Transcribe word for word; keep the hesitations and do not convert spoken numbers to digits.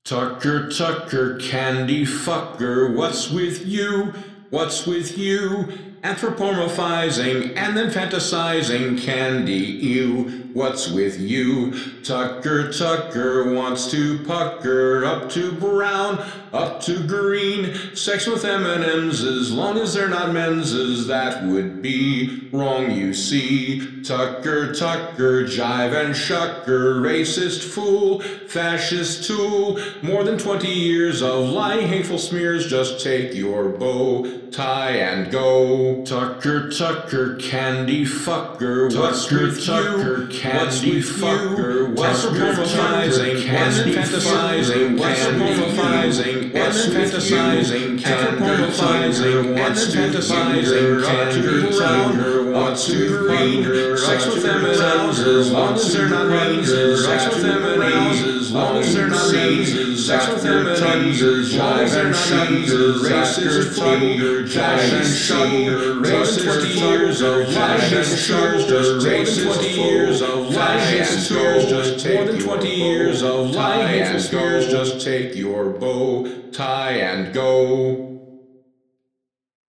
Tucker, Tucker, candy fucker, what's with you? What's with you? Anthropomorphizing and then fantasizing candy, ew. What's with you? Tucker, Tucker wants to pucker up to brown, up to green. Sex with M and M's as long as they're not men's, that would be wrong, you see. Tucker, Tucker, jive and shucker, racist fool, fascist tool. More than twenty years of lying, hateful smears, just take your bow tie and go. Tucker, Tucker, candy fucker, what's with you? Candy fucker, what's anthropomorphizing, candy fantasizing, anthropomorphizing, and fantasizing, anthropomorphizing, and fantasizing, candy brown, what's to green, sex with M and M's as long as they're not means, sex with M and M's as long as they're not means, sex with M and M's as long as they're not means, racist fucker, Josh and Sugar, racist twenty years of flash and stars, just racist twenty years of flash and stars, just more than twenty years of lying hateful smears, just take your bow tie and go.